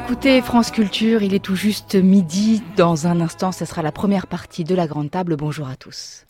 écoutez France Culture, il est tout juste midi. Dans un instant, ce sera la première partie de la Grande Table. Bonjour à tous.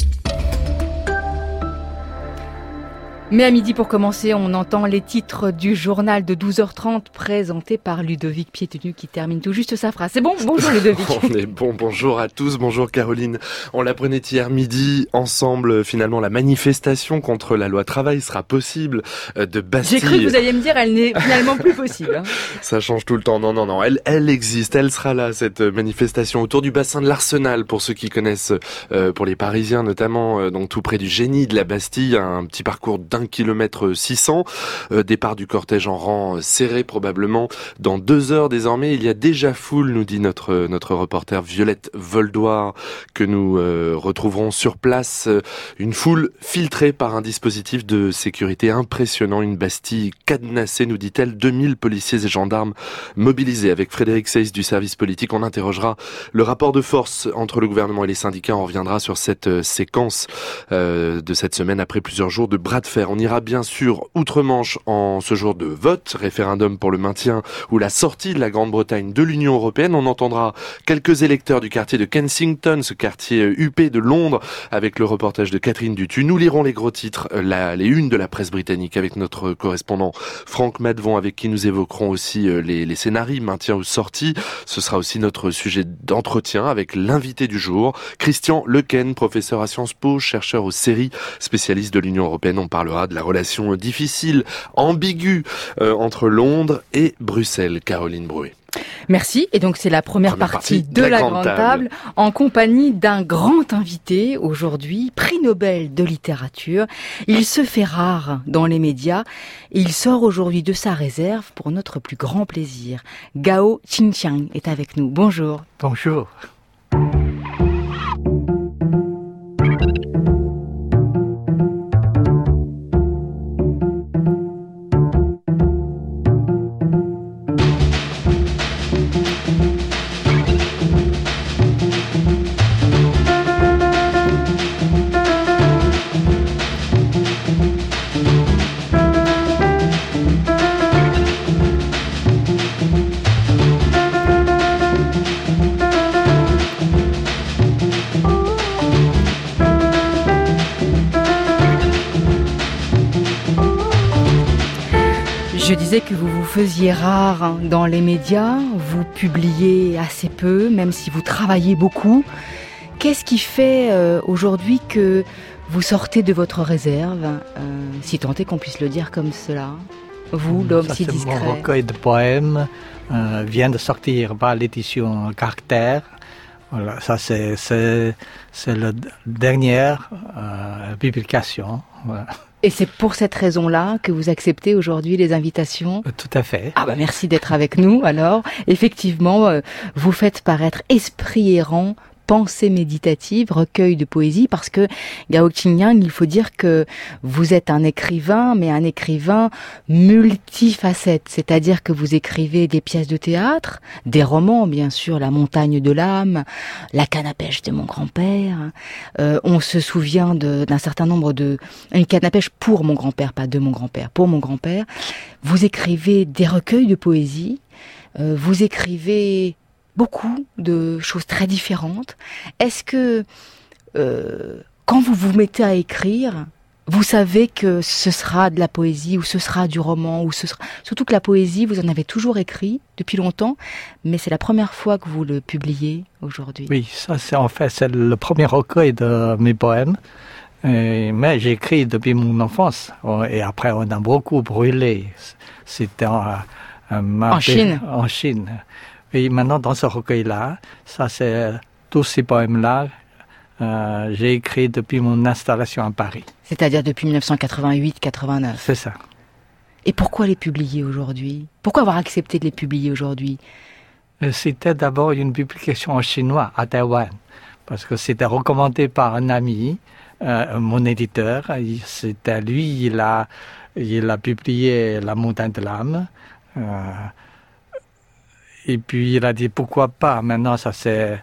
Mais à midi, pour commencer, on entend les titres du journal de 12h30 présenté par Ludovic Piétenu qui termine tout juste sa phrase. C'est bon? Bonjour Ludovic. On est bon, bonjour à tous, bonjour Caroline. On l'apprenait hier midi, ensemble, finalement, la manifestation contre la loi travail sera possible de Bastille. J'ai cru que vous alliez me dire, elle n'est finalement plus possible. Hein. Ça change tout le temps. Non, elle existe, elle sera là, cette manifestation autour du bassin de l'Arsenal, pour ceux qui connaissent, pour les Parisiens notamment, donc tout près du Génie de la Bastille, un petit parcours d'1 km 600, départ du cortège en rang serré probablement dans 2 heures désormais. Il y a déjà foule, nous dit notre reporter Violette Voldoir, que nous retrouverons sur place. Une foule filtrée par un dispositif de sécurité impressionnant, une Bastille cadenassée, nous dit-elle, 2000 policiers et gendarmes mobilisés. Avec Frédéric Seyss du service politique, on interrogera le rapport de force entre le gouvernement et les syndicats. On reviendra sur cette séquence de cette semaine après plusieurs jours de bras de fer. On ira bien sûr outre-Manche en ce jour de vote, référendum pour le maintien ou la sortie de la Grande-Bretagne de l'Union européenne. On entendra quelques électeurs du quartier de Kensington, ce quartier huppé de Londres, avec le reportage de Catherine Dutu. Nous lirons les gros titres, les unes de la presse britannique avec notre correspondant Franck Madvon, avec qui nous évoquerons aussi les scénarios, maintien ou sortie. Ce sera aussi notre sujet d'entretien avec l'invité du jour, Christian Lequen, professeur à Sciences Po, chercheur aux séries, spécialiste de l'Union européenne. On parlera de la relation difficile, ambiguë entre Londres et Bruxelles. Caroline Brouet. Merci. Et donc c'est la première partie de la Grande Table en compagnie d'un grand invité aujourd'hui, prix Nobel de littérature. Il se fait rare dans les médias et il sort aujourd'hui de sa réserve pour notre plus grand plaisir. Gao Xingqiang est avec nous. Bonjour. Bonjour. Je disais que vous vous faisiez rare dans les médias, vous publiez assez peu, même si vous travaillez beaucoup. Qu'est-ce qui fait aujourd'hui que vous sortez de votre réserve, si tant est qu'on puisse le dire comme cela? Vous, l'homme si discret. Mon recueil de poèmes vient de sortir par l'édition Caractère. Voilà, ça c'est la dernière publication. Voilà. Et c'est pour cette raison-là que vous acceptez aujourd'hui les invitations? Tout à fait. Ah bah merci d'être avec nous. Alors, effectivement, vous faites paraître Esprit errant, pensée méditative, recueil de poésie, parce que Gao Xingqiang, il faut dire que vous êtes un écrivain, mais un écrivain multifacette, c'est-à-dire que vous écrivez des pièces de théâtre, des romans, bien sûr, La montagne de l'âme, La canne à pêche de mon grand-père. On se souvient d'un certain nombre une canne à pêche pour mon grand-père, pas de mon grand-père, pour mon grand-père. Vous écrivez des recueils de poésie, vous écrivez beaucoup de choses très différentes. Est-ce que quand vous vous mettez à écrire, vous savez que ce sera de la poésie ou ce sera du roman ou surtout que la poésie, vous en avez toujours écrit depuis longtemps, mais c'est la première fois que vous le publiez aujourd'hui? Oui, ça c'est le premier recueil de mes poèmes. Mais j'écris depuis mon enfance et après on a beaucoup brûlé. C'était en Chine. En Chine. Et maintenant, dans ce recueil-là, ça c'est tous ces poèmes-là, j'ai écrit depuis mon installation à Paris. C'est-à-dire depuis 1988-89. C'est ça. Et pourquoi les publier aujourd'hui? Pourquoi avoir accepté de les publier aujourd'hui? C'était d'abord une publication en chinois à Taïwan, parce que c'était recommandé par un ami, mon éditeur. C'était lui, il a publié La montagne de l'âme. Et puis il a dit pourquoi pas, maintenant ça c'est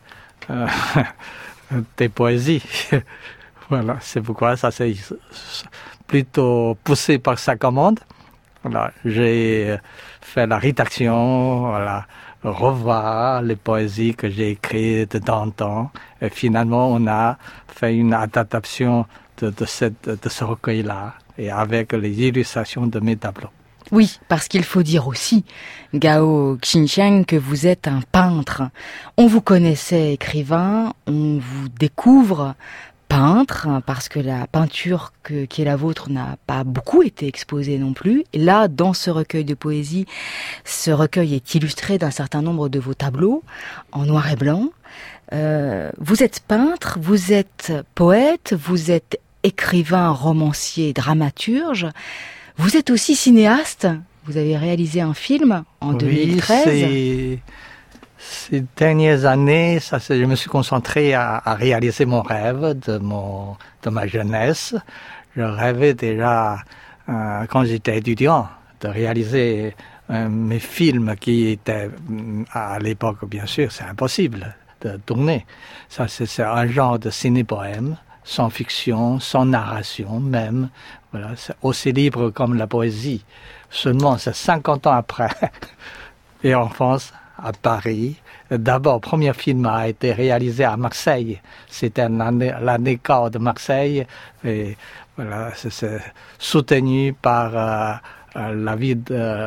des poésies. Voilà, c'est pourquoi ça c'est plutôt poussé par sa commande. Voilà, j'ai fait la rédaction, voilà, revoir les poésies que j'ai écrites de temps en temps. Et finalement, on a fait une adaptation de ce recueil-là, et avec les illustrations de mes tableaux. Oui, parce qu'il faut dire aussi, Gao Xinxiang, que vous êtes un peintre. On vous connaissait écrivain, on vous découvre peintre, parce que la peinture qui est la vôtre n'a pas beaucoup été exposée non plus. Et là, dans ce recueil de poésie, ce recueil est illustré d'un certain nombre de vos tableaux, en noir et blanc. Vous êtes peintre, vous êtes poète, vous êtes écrivain, romancier, dramaturge. Vous êtes aussi cinéaste. Vous avez réalisé un film en 2013. Oui, ces dernières années, je me suis concentré à réaliser mon rêve de ma jeunesse. Je rêvais déjà, quand j'étais étudiant, de réaliser mes films qui étaient, à l'époque, bien sûr, c'est impossible de tourner. Ça, c'est un genre de ciné-poème, sans fiction, sans narration même. Voilà, c'est aussi libre comme la poésie. Seulement, c'est 50 ans après. Et en France, à Paris. D'abord, le premier film a été réalisé à Marseille. C'était l'année quart de Marseille. Et voilà, c'est soutenu par la ville de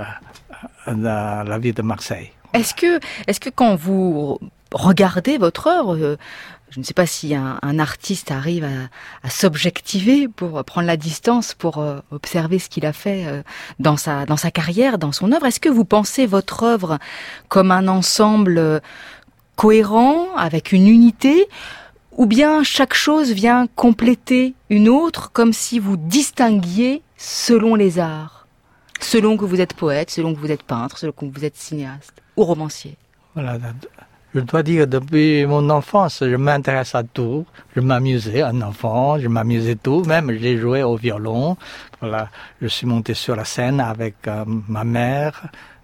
Marseille. Est-ce que quand vous regardez votre œuvre, je ne sais pas si un artiste arrive à s'objectiver pour prendre la distance, pour observer ce qu'il a fait dans sa carrière, dans son œuvre. Est-ce que vous pensez votre œuvre comme un ensemble cohérent, avec une unité, ou bien chaque chose vient compléter une autre, comme si vous distinguiez selon les arts, selon que vous êtes poète, selon que vous êtes peintre, selon que vous êtes cinéaste ou romancier? Voilà. Je dois dire, depuis mon enfance, je m'intéresse à tout. Je m'amusais, un enfant, je m'amusais tout. Même, j'ai joué au violon. Voilà, je suis monté sur la scène avec ma mère.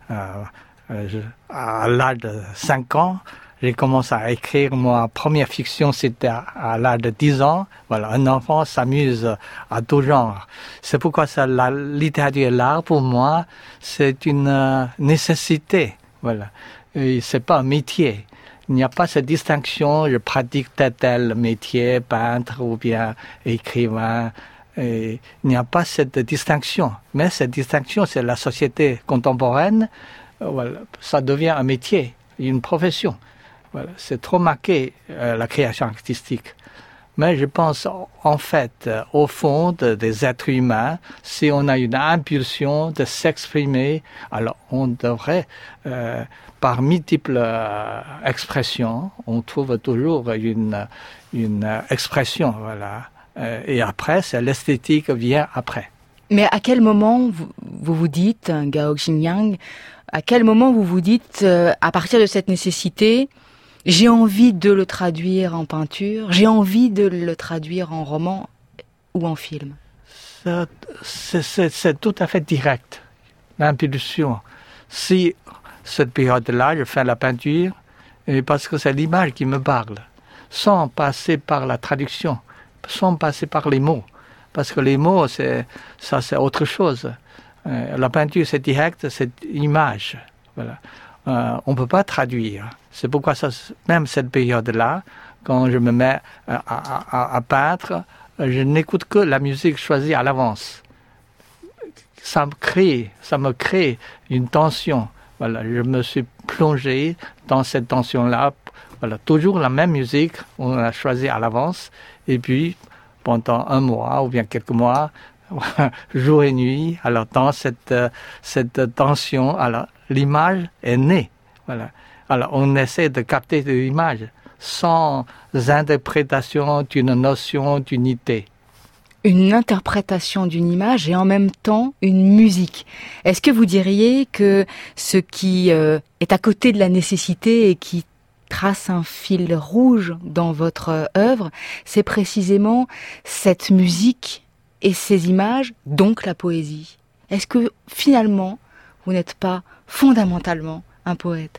À l'âge de 5 ans, j'ai commencé à écrire ma première fiction, c'était à l'âge de 10 ans. Voilà, un enfant s'amuse à tout genre. C'est pourquoi la littérature et l'art, pour moi, c'est une nécessité. Voilà, et c'est pas un métier. Il n'y a pas cette distinction, je pratique tel métier, peintre ou bien écrivain. Et il n'y a pas cette distinction. Mais cette distinction, c'est la société contemporaine. Voilà, ça devient un métier, une profession. Voilà, c'est trop marqué, la création artistique. Mais je pense, en fait, au fond des êtres humains, si on a une impulsion de s'exprimer, alors on devrait, par multiples expressions, on trouve toujours une expression, voilà. Et après, c'est l'esthétique vient après. Mais à quel moment vous vous dites, Gao Xinxiang, à quel moment vous vous dites, à partir de cette nécessité, j'ai envie de le traduire en peinture, j'ai envie de le traduire en roman ou en film? C'est tout à fait direct, l'impulsion. Si cette période-là, je fais la peinture, et parce que c'est l'image qui me parle, sans passer par la traduction, sans passer par les mots. Parce que les mots, c'est autre chose. La peinture, c'est direct, c'est image. Voilà. On ne peut pas traduire. C'est pourquoi même cette période-là, quand je me mets à peindre, je n'écoute que la musique choisie à l'avance. Ça me crée une tension. Voilà, je me suis plongé dans cette tension-là. Voilà, toujours la même musique, on a choisi à l'avance. Et puis, pendant un mois ou bien quelques mois, jour et nuit, alors dans cette tension, alors l'image est née. Voilà. Alors on essaie de capter l'image sans interprétation d'une notion d'unité. Une interprétation d'une image et en même temps une musique. Est-ce que vous diriez que ce qui est à côté de la nécessité et qui trace un fil rouge dans votre œuvre, c'est précisément cette musique et ces images, donc la poésie? Est-ce que finalement, vous n'êtes pas fondamentalement un poète?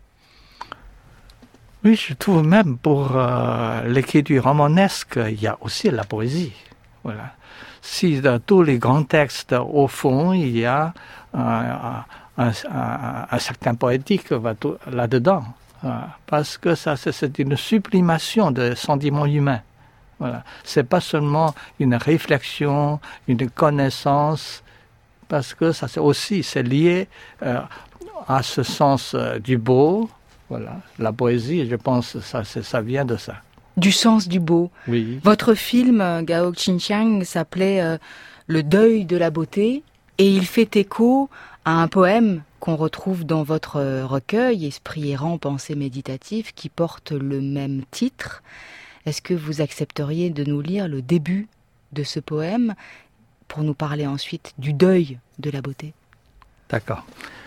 Oui, je trouve même pour l'écriture romanesque, il y a aussi la poésie. Voilà. si dans tous les grands textes, au fond, il y a un certain poétique là-dedans. Parce que ça, c'est une sublimation de sentiments humains. Voilà. C'est pas seulement une réflexion, une connaissance, parce que ça c'est lié à ce sens du beau. Voilà. La poésie, je pense, ça vient de ça. Du sens du beau. Oui. Votre film, Gao Xingqiang, s'appelait Le deuil de la beauté, et il fait écho à un poème qu'on retrouve dans votre recueil, Esprit errant, pensée méditative, qui porte le même titre. Est-ce que vous accepteriez de nous lire le début de ce poème pour nous parler ensuite du deuil de la beauté? D'accord.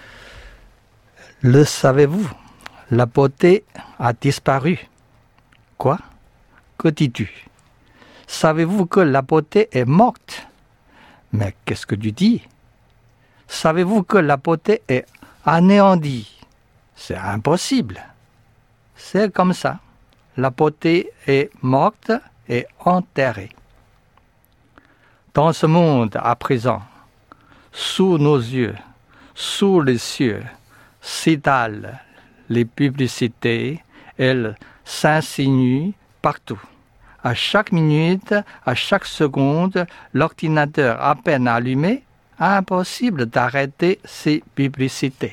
Le savez-vous? La beauté a disparu. Quoi? Que dis-tu? Savez-vous que la beauté est morte? Mais qu'est-ce que tu dis? Savez-vous que la beauté est anéantie? C'est impossible. C'est comme ça. La beauté est morte et enterrée. Dans ce monde à présent, sous nos yeux, sous les cieux, s'étalent les publicités, elles s'insinuent partout. À chaque minute, à chaque seconde, l'ordinateur à peine allumé, impossible d'arrêter ces publicités.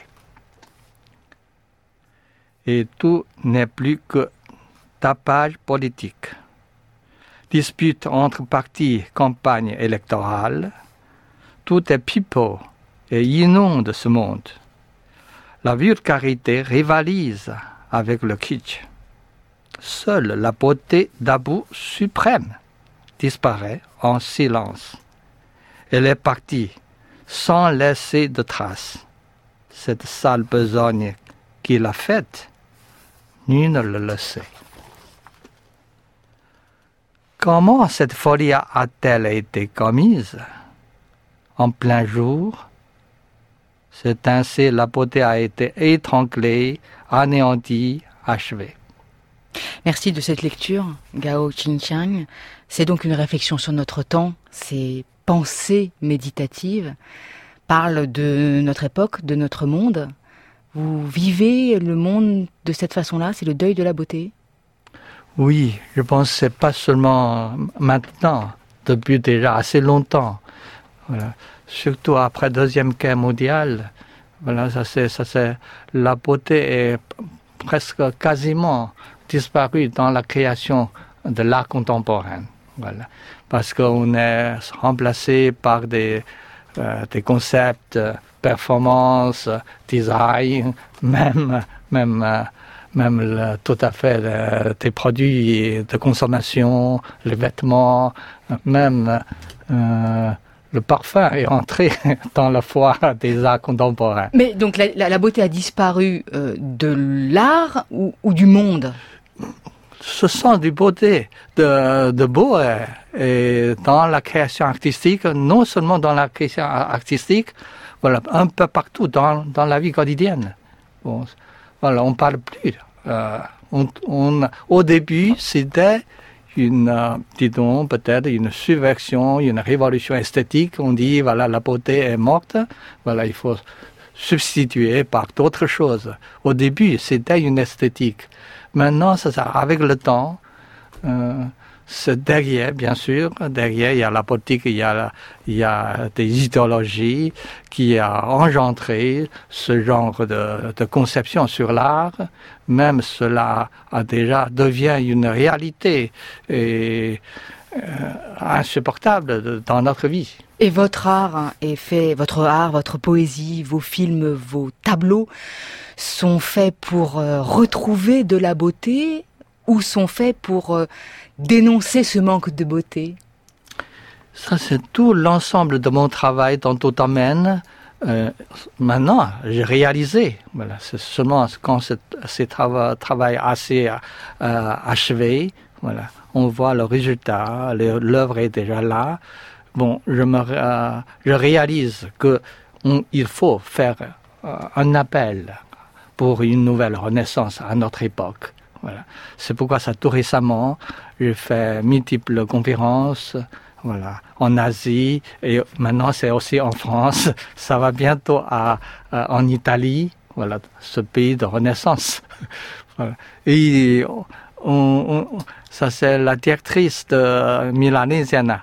Et tout n'est plus que tapage politique. Dispute entre partis, campagne électorale. Tout est pipeau et inonde ce monde. La vulgarité rivalise avec le kitsch. Seule la beauté d'Abu suprême disparaît en silence. Elle est partie sans laisser de traces. Cette sale besogne qui l'a faite, nul ne le sait. Comment cette folie a-t-elle été commise? En plein jour, c'est ainsi la beauté a été étranglée, anéantie, achevée. Merci de cette lecture, Gao Xingqiang. C'est donc une réflexion sur notre temps, ces pensées méditatives parlent de notre époque, de notre monde. Vous vivez le monde de cette façon-là, c'est le deuil de la beauté? Oui, je pense que c'est pas seulement maintenant, depuis déjà assez longtemps. Voilà. Surtout après la Deuxième Guerre mondiale, voilà, la beauté est presque quasiment disparue dans la création de l'art contemporain. Voilà. Parce qu'on est remplacé par des concepts, performance, design, même tout à fait des produits de consommation, les vêtements, même le parfum est entré dans la foire des arts contemporains. Mais donc la beauté a disparu de l'art ou du monde? Ce sont des beautés de beau et dans la création artistique, non seulement dans la création artistique, voilà, un peu partout dans la vie quotidienne. Bon, voilà, on parle plus. Au début, c'était disons, peut-être une subversion, une révolution esthétique. On dit, voilà, la beauté est morte, voilà, il faut substituer par d'autres choses. Au début, c'était une esthétique. Maintenant, avec le temps, c'est derrière, bien sûr, derrière, il y a la politique, il y a des idéologies qui a engendré ce genre de conception sur l'art. Même cela devient une réalité et insupportable dans notre vie. Et votre art votre poésie, vos films, vos tableaux sont faits pour retrouver de la beauté ou sont faits pour dénoncer ce manque de beauté? Ça, c'est tout l'ensemble de mon travail dans tout domaine. Maintenant, j'ai réalisé. Voilà, c'est seulement quand c'est travail assez achevé, voilà, on voit le résultat, l'œuvre est déjà là. Bon, je réalise que il faut faire un appel pour une nouvelle renaissance à notre époque. Voilà. C'est pourquoi tout récemment, j'ai fait multiples conférences, voilà, en Asie, et maintenant c'est aussi en France, ça va bientôt en Italie, voilà, ce pays de Renaissance. Voilà. Et ça c'est la directrice milanesienne.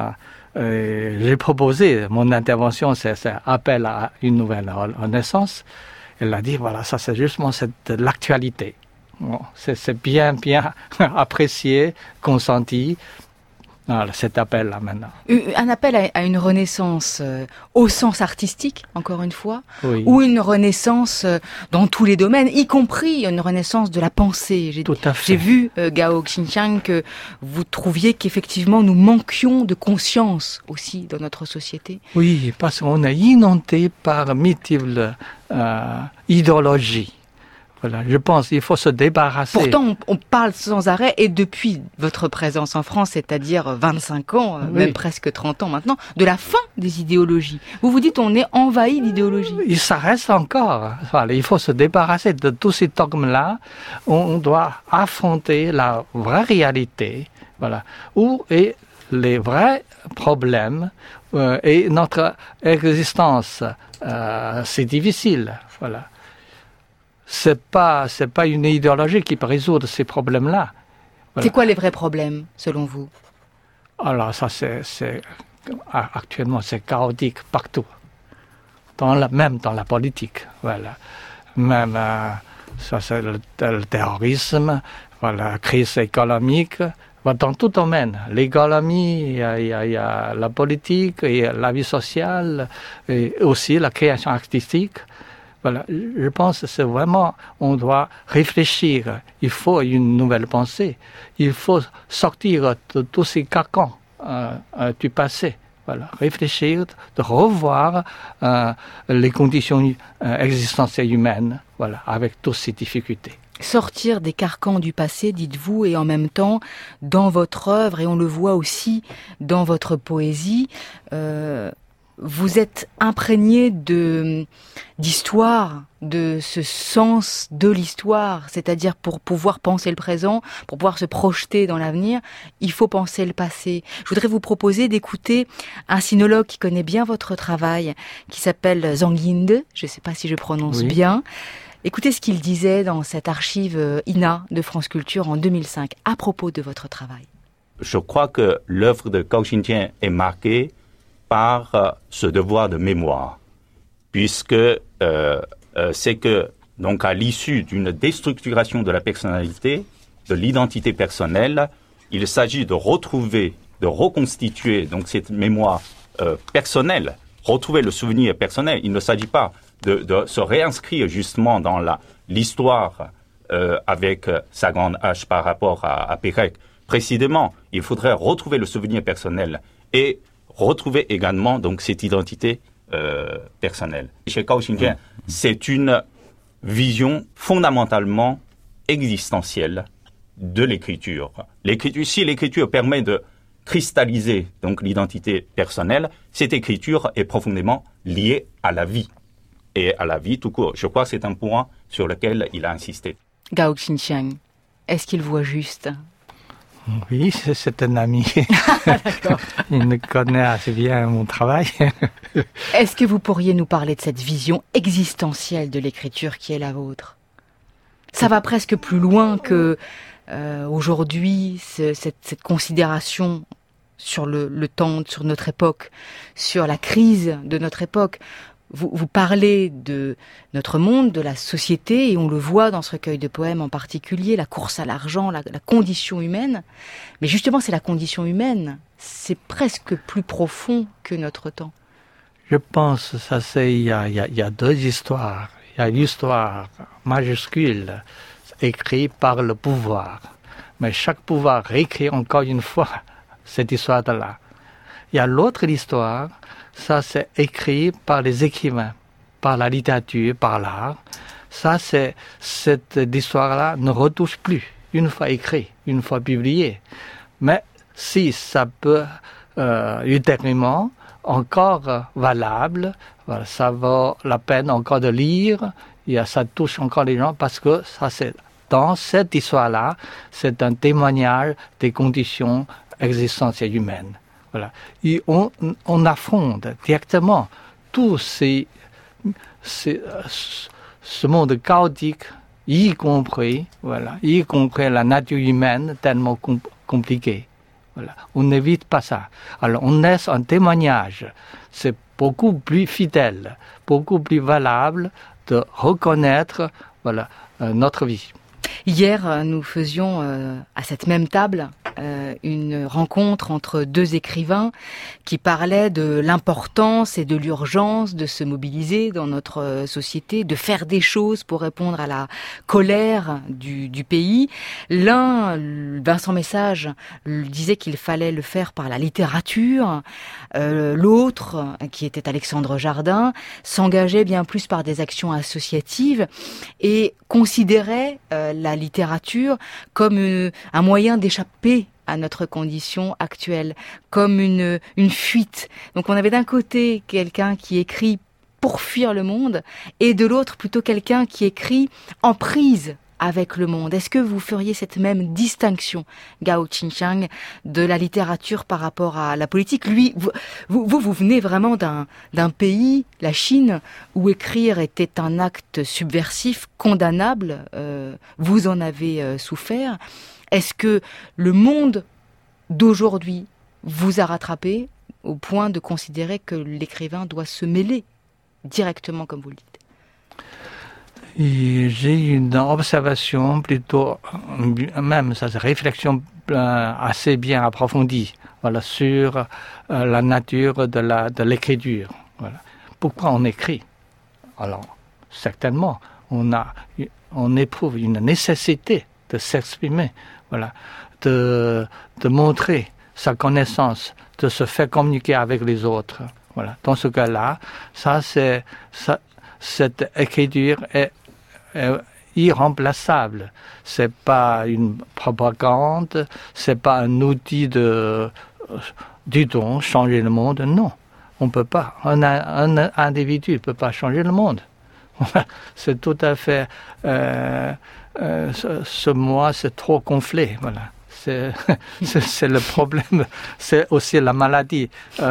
J'ai proposé, mon intervention, c'est appel à une nouvelle Renaissance. Elle a dit, voilà, ça c'est justement l'actualité. Bon, c'est bien apprécié, consenti. Voilà, cet appel-là maintenant. Un appel à une renaissance au sens artistique, encore une fois, oui. Ou une renaissance dans tous les domaines, y compris une renaissance de la pensée. Tout à fait. J'ai vu, Gao Xinqiang, que vous trouviez qu'effectivement nous manquions de conscience aussi dans notre société. Oui, parce qu'on est inondé par multiples idéologies. Voilà, je pense qu'il faut se débarrasser. Pourtant, on parle sans arrêt, et depuis votre présence en France, c'est-à-dire 25 ans, oui. même presque 30 ans maintenant, de la fin des idéologies. Vous vous dites, on est envahi d'idéologies. Ça reste encore. Voilà, il faut se débarrasser de tous ces dogmes-là. On doit affronter la vraie réalité. Voilà, où est les vrais problèmes et notre existence. C'est difficile. Voilà. C'est pas une idéologie qui peut résoudre ces problèmes-là. Voilà. C'est quoi les vrais problèmes, selon vous? Alors ça, actuellement, c'est chaotique partout. Même dans la politique. Voilà. Même, ça c'est le terrorisme, voilà, la crise économique. Voilà, dans tout domaine. L'économie, il y a la politique, et la vie sociale, et aussi la création artistique. Voilà, je pense que c'est vraiment, on doit réfléchir. Il faut une nouvelle pensée. Il faut sortir de tous ces carcans du passé. Voilà, réfléchir, de revoir les conditions existentielles humaines, voilà, avec toutes ces difficultés. Sortir des carcans du passé, dites-vous, et en même temps, dans votre œuvre, et on le voit aussi dans votre poésie, vous êtes imprégné d'histoire, de ce sens de l'histoire, c'est-à-dire pour pouvoir penser le présent, pour pouvoir se projeter dans l'avenir, il faut penser le passé. Je voudrais vous proposer d'écouter un sinologue qui connaît bien votre travail, qui s'appelle Zhang Yinde, je ne sais pas si je prononce bien. Écoutez ce qu'il disait dans cette archive INA de France Culture en 2005 à propos de votre travail. Je crois que l'œuvre de Gao Xinqiang est marquée par ce devoir de mémoire, puisque c'est que, donc, à l'issue d'une déstructuration de la personnalité, de l'identité personnelle, il s'agit de retrouver, de reconstituer donc cette mémoire personnelle, retrouver le souvenir personnel. Il ne s'agit pas de se réinscrire justement dans l'histoire avec sa grande H par rapport à Pérec. Précisément, il faudrait retrouver le souvenir personnel et retrouver également donc cette identité personnelle. Chez Gao Xinqiang, c'est une vision fondamentalement existentielle de l'écriture. Si l'écriture permet de cristalliser donc l'identité personnelle, cette écriture est profondément liée à la vie et à la vie tout court. Je crois que c'est un point sur lequel il a insisté. Gao Xinqiang, est-ce qu'il voit juste? Oui, c'est un ami. Il connaît assez bien mon travail. Est-ce que vous pourriez nous parler de cette vision existentielle de l'écriture qui est la vôtre? Ça va presque plus loin que aujourd'hui, cette considération sur le temps, sur notre époque, sur la crise de notre époque. Vous parlez de notre monde, de la société, et on le voit dans ce recueil de poèmes en particulier, la course à l'argent, la condition humaine. Mais justement, c'est la condition humaine. C'est presque plus profond que notre temps. Je pense il y a deux histoires. Il y a l'histoire majuscule écrite par le pouvoir. Mais chaque pouvoir réécrit encore une fois cette histoire-là. Il y a l'autre histoire. Ça, c'est écrit par les écrivains, par la littérature, par l'art. Ça, cette histoire-là ne retouche plus, une fois écrite, une fois publiée. Mais si ça peut, ultérieurement, encore valable, voilà, ça vaut la peine encore de lire, et ça touche encore les gens, parce que ça, dans cette histoire-là, c'est un témoignage des conditions existentielles humaines. Voilà. Et on affronte directement tout ce monde chaotique, y compris la nature humaine tellement compliquée. Voilà. On n'évite pas ça. Alors on laisse un témoignage. C'est beaucoup plus fidèle, beaucoup plus valable de reconnaître notre vie. Hier, nous faisions à cette même table une rencontre entre deux écrivains qui parlaient de l'importance et de l'urgence de se mobiliser dans notre société, de faire des choses pour répondre à la colère du pays. L'un, Vincent Message, disait qu'il fallait le faire par la littérature. L'autre, qui était Alexandre Jardin, s'engageait bien plus par des actions associatives et considérait la littérature comme un moyen d'échapper à notre condition actuelle, comme une fuite. Donc on avait d'un côté quelqu'un qui écrit pour fuir le monde et de l'autre plutôt quelqu'un qui écrit en prise avec le monde. Est-ce que vous feriez cette même distinction, Gao Qingchang, de la littérature par rapport à la politique? Lui, vous venez vraiment d'un pays, la Chine, où écrire était un acte subversif, condamnable. Vous en avez souffert. Est-ce que le monde d'aujourd'hui vous a rattrapé au point de considérer que l'écrivain doit se mêler directement, comme vous le dites? Et j'ai une observation plutôt, même cette réflexion assez bien approfondie, sur la nature de l'écriture. Voilà. Pourquoi on écrit? Alors, certainement, on éprouve une nécessité de s'exprimer, de montrer sa connaissance, de se faire communiquer avec les autres. Voilà. Dans ce cas-là, cette écriture est irremplaçable. C'est pas une propagande, c'est pas un outil dit-on, changer le monde. Non, on peut pas. Un individu ne peut pas changer le monde. C'est tout à fait. Ce moi, c'est trop gonflé. Voilà. C'est le problème. C'est aussi la maladie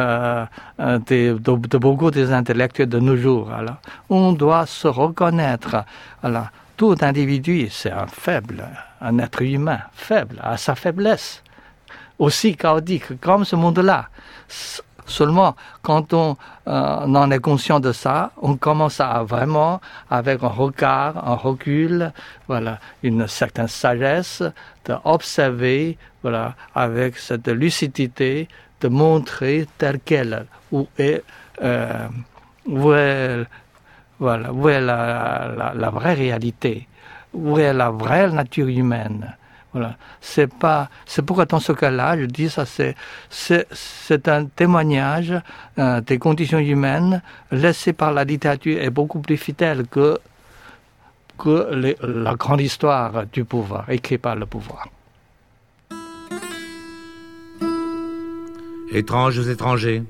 de beaucoup des intellectuels de nos jours. Alors, on doit se reconnaître. Alors, tout individu, c'est un faible, un être humain faible, à sa faiblesse, aussi chaotique comme ce monde-là. Seulement, quand on en est conscient de ça, on commence à vraiment, avec un regard, un recul, une certaine sagesse, d'observer, avec cette lucidité, de montrer telle qu'elle, où est la vraie réalité, où est la vraie nature humaine. Voilà. C'est pourquoi dans ce cas-là, je dis ça, c'est un témoignage des conditions humaines laissées par la littérature est beaucoup plus fidèle que la grande histoire du pouvoir, écrite par le pouvoir. Étranges étrangers.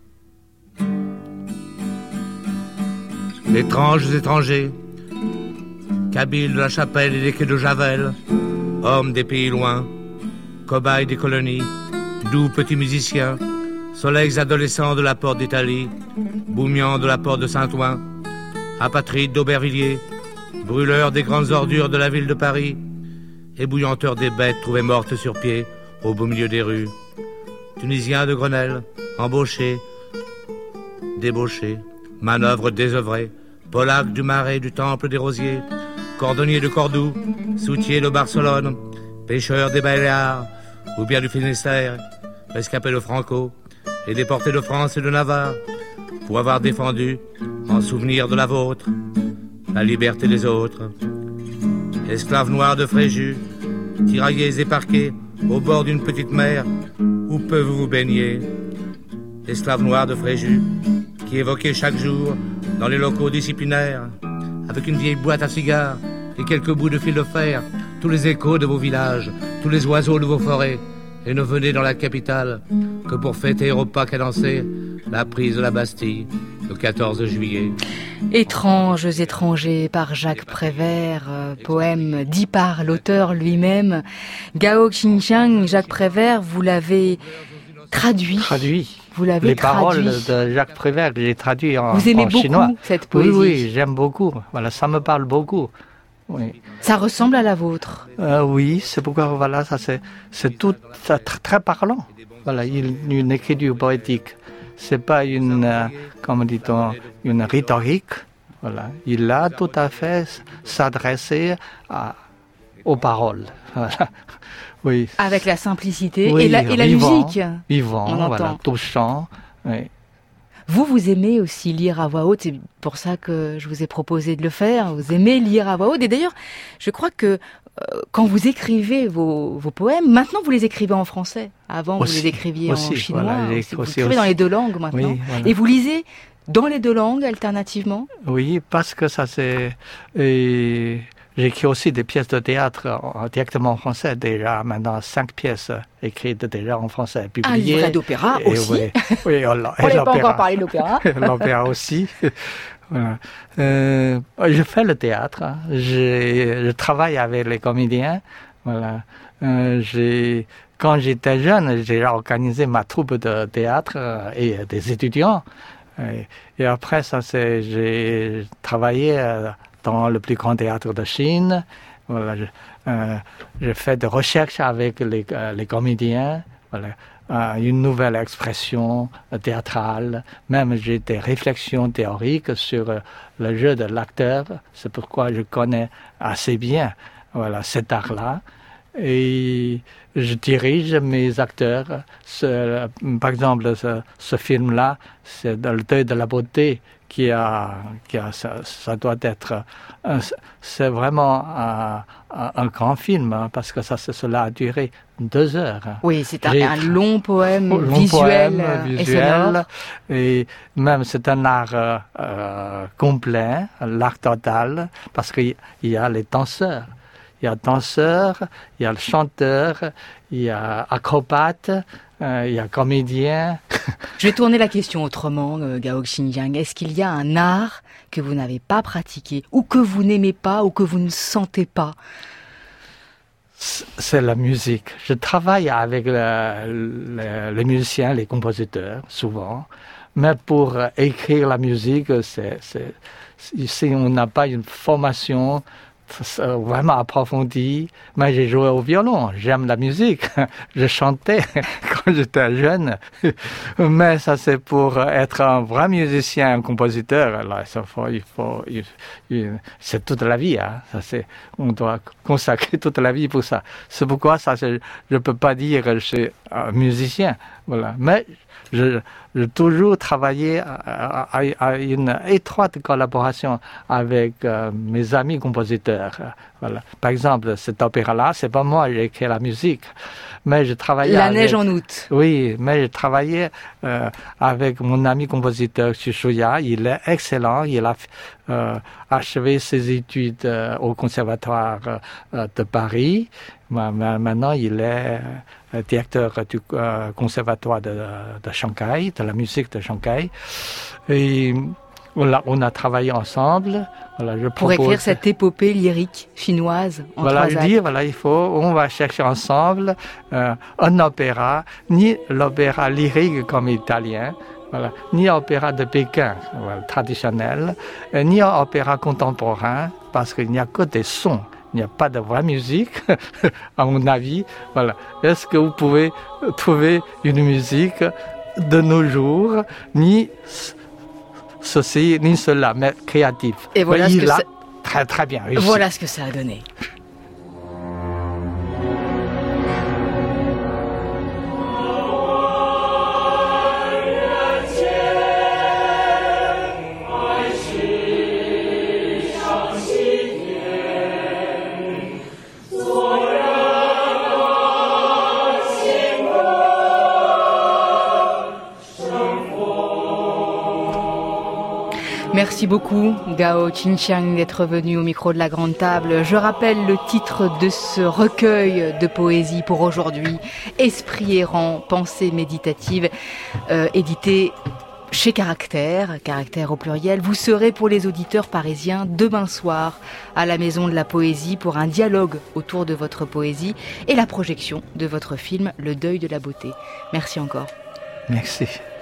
Étranges étrangers, Kabyles de la Chapelle et des quais de Javel, hommes des pays loin, cobayes des colonies, doux petits musiciens, soleils adolescents de la porte d'Italie, boumians de la porte de Saint-Ouen, apatrides d'Aubervilliers, brûleurs des grandes ordures de la ville de Paris, ébouillanteurs des bêtes trouvées mortes sur pied au beau milieu des rues, Tunisiens de Grenelle, embauchés, débauchés, manœuvres désœuvrées, Polacs du Marais, du Temple des Rosiers, cordonniers de Cordoue, soutiers de Barcelone, pêcheurs des Baléares, ou bien du Finistère, rescapés de Franco, et déportés de France et de Navarre, pour avoir défendu, en souvenir de la vôtre, la liberté des autres. Esclaves noirs de Fréjus, tiraillés et parqués, au bord d'une petite mer, où peuvent-vous baigner? Esclaves noirs de Fréjus, qui évoquaient chaque jour, dans les locaux disciplinaires, avec une vieille boîte à cigares et quelques bouts de fil de fer, tous les échos de vos villages, tous les oiseaux de vos forêts, et ne venez dans la capitale que pour fêter au pas cadencé la prise de la Bastille le 14 juillet. Étranges étrangers par Jacques Prévert, poème dit par l'auteur lui-même. Gao Qingchang, Jacques Prévert, vous l'avez traduit. Vous l'avez Les traduit. paroles de Jacques Prévert, j'ai traduit en chinois. Vous aimez beaucoup cette poésie? Oui, j'aime beaucoup. Voilà, ça me parle beaucoup. Oui. Ça ressemble à la vôtre? Oui, c'est pourquoi voilà, c'est tout très parlant. Voilà, une écriture poétique. C'est pas comment dit-on, une rhétorique. Voilà, il a tout à fait s'adresser aux paroles. Voilà. Oui. Avec la simplicité oui, et la musique. Vivant, voilà, touchant. Oui. Vous aimez aussi lire à voix haute, c'est pour ça que je vous ai proposé de le faire. Vous aimez lire à voix haute. Et d'ailleurs, je crois que quand vous écrivez vos poèmes, maintenant vous les écrivez en français. Avant, vous les écriviez en chinois. Voilà, vous écrivez dans les deux langues maintenant. Oui, voilà. Et vous lisez dans les deux langues alternativement? Oui, parce que ça c'est... J'écris aussi des pièces de théâtre directement en français, déjà maintenant 5 pièces écrites déjà en français, publiées. Un livret d'opéra aussi. Oui, on n'a pas encore parlé de l'opéra. L'opéra aussi. Voilà. Je fais le théâtre, je travaille avec les comédiens. Voilà. Quand j'étais jeune, j'ai organisé ma troupe de théâtre et des étudiants. Et après ça, j'ai travaillé dans le plus grand théâtre de Chine. Voilà, je fais des recherches avec les comédiens. Voilà, une nouvelle expression théâtrale. Même j'ai des réflexions théoriques sur le jeu de l'acteur. C'est pourquoi je connais assez bien cet art-là. Et je dirige mes acteurs. Par exemple, ce film-là, c'est Le Deuil de la beauté, ça doit être, c'est vraiment un grand film, hein, parce que cela a duré 2 heures. Oui, c'est un long poème visuel et sonore. Et même c'est un art complet, l'art total, parce qu'il y a les danseurs. Il y a danseur, il y a le chanteur, il y a acrobate, il y a comédien. Je vais tourner la question autrement, Gao Xinjiang. Est-ce qu'il y a un art que vous n'avez pas pratiqué, ou que vous n'aimez pas, ou que vous ne sentez pas? C'est la musique. Je travaille avec les musiciens, les compositeurs, souvent. Mais pour écrire la musique, si on n'a pas une formation vraiment approfondie, mais j'ai joué au violon, j'aime la musique, je chantais quand j'étais jeune, mais ça c'est pour être un vrai musicien, un compositeur, là, c'est toute la vie, hein. On doit consacrer toute la vie pour ça. C'est pourquoi je ne peux pas dire que je suis un musicien, voilà. Mais j'ai toujours travaillé à une étroite collaboration avec mes amis compositeurs. Voilà. Par exemple, cet opéra-là, c'est pas moi qui ai écrit la musique, mais je travaillais Neige en août. Oui, mais je travaillais avec mon ami compositeur Shuya. Il est excellent. Il a achevé ses études au Conservatoire de Paris. Maintenant, il est directeur du Conservatoire de Shanghai, de la musique de Shanghai. Et on a travaillé ensemble. Voilà, pour écrire cette épopée lyrique chinoise en 3 actes. On va chercher ensemble un opéra, ni l'opéra lyrique comme italien, ni opéra de Pékin traditionnel, ni un opéra contemporain, parce qu'il n'y a que des sons. Il n'y a pas de vraie musique, à mon avis. Voilà. Est-ce que vous pouvez trouver une musique de nos jours, ni ceci, ni cela, mais créatif? Et voilà il a très très bien réussi. Voilà ce que ça a donné. Merci beaucoup, Gao Xinjiang, d'être venu au micro de la Grande Table. Je rappelle le titre de ce recueil de poésie pour aujourd'hui, Esprit errant, pensée méditative, édité chez Caractère au pluriel. Vous serez pour les auditeurs parisiens demain soir à la Maison de la Poésie pour un dialogue autour de votre poésie et la projection de votre film Le Deuil de la beauté. Merci encore. Merci.